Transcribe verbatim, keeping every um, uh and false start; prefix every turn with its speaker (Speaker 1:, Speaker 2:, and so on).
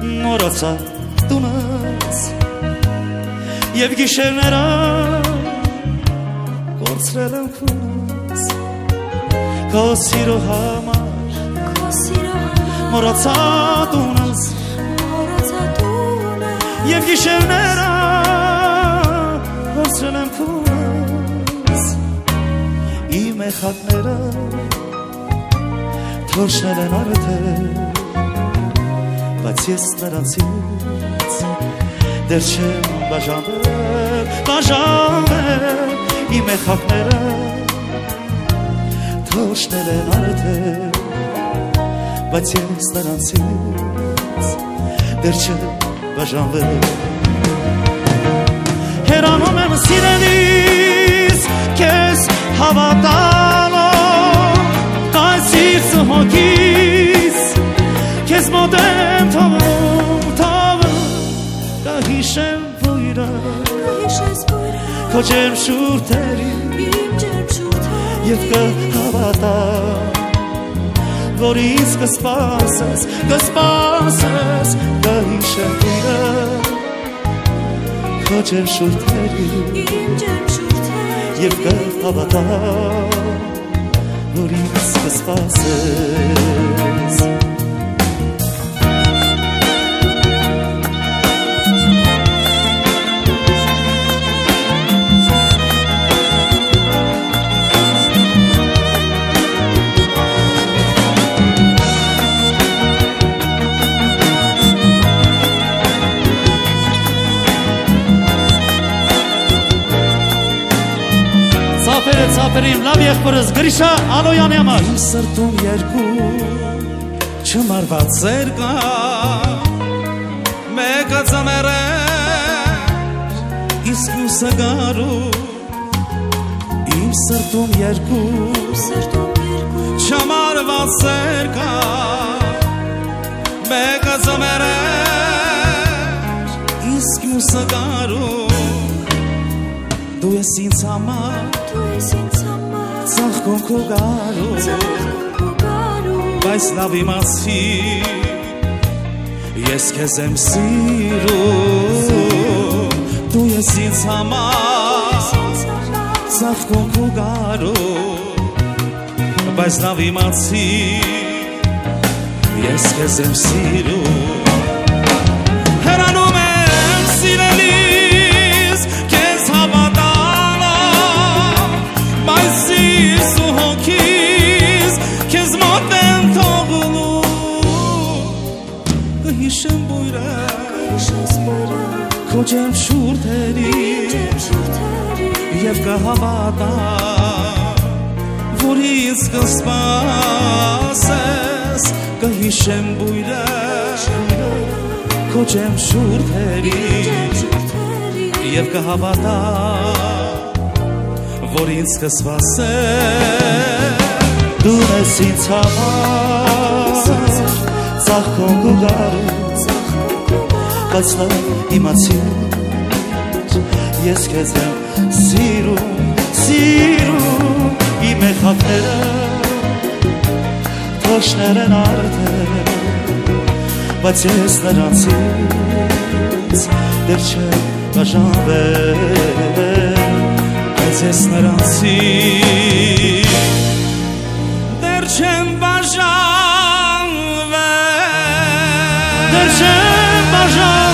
Speaker 1: մոռացա տունս և գիշերները կորցրել եմ քունս քո սիրո համար մոռացա տունս և գիշերները կորցրել եմ քունս իմ էխակները թոշնել են արդեն բայց ես նրանցից դեռ չեմ բաժանվել, բաժանվել իմ էխակները թոշնել են արդեն բայց ես նրանցից դեռ չեմ բաժանվել հեռանում եմ սիրելիս քեզ հավատալով այս սիրտը հոգիս քեզ մոտ եմ թողնում, թողնում կհիշեմ բույրը քո ջերմ շուրթերին և կհավատամ որ ինձ կսպասես, կսպասես կհիշեմ բույրը քո ջերմ շուրթերին և կհավատամ որ ինձ կսպասես Ծապերիմ լավ եղբորս գրիշա ալոյանի համար
Speaker 2: Իմ սրտում երկու չմարված ձեր կա մեկը ծմեր է իսկ մյուսը գարու Իմ սրտում երկու չմարված ձեր կա մեկը ծմեր է իսկ մյուսը գարու Դու ես ինձ համար Ծաղկում քո գարու Բայց լավ իմացի Ես քեզ եմ սիրում Դու ես ինձ համար Ծաղկում քո գարու Բայց լավ իմացի Ես քեզ եմ սիրում Հեռանում եմ սիրելիս Քեզ հավատալով Բայց սիրս ու հոգիս Քեզ մոտ եմ թողնում Կհիշեմ բույրը Քո ջերմ շուրթերին Եվ կհավատամ Որ ինձ կսպասես Կհիշեմ բույրը Քո ջերմ շուրթերին Եվ կհավատամ Որ ինձ կսպասես
Speaker 1: Դու ես ինձ համար Ծաղկում քո գարու Բայց լավ իմացիր Ես քեզ եմ սիրում, սիրում Իմ էխակները թոշներ են արդեն Բայց ես նրանցից դեռ չեմ բաժանվել Բայց ես նրանցից դեռ չեմ բաժանվել Դեռ չեմ բաժանվել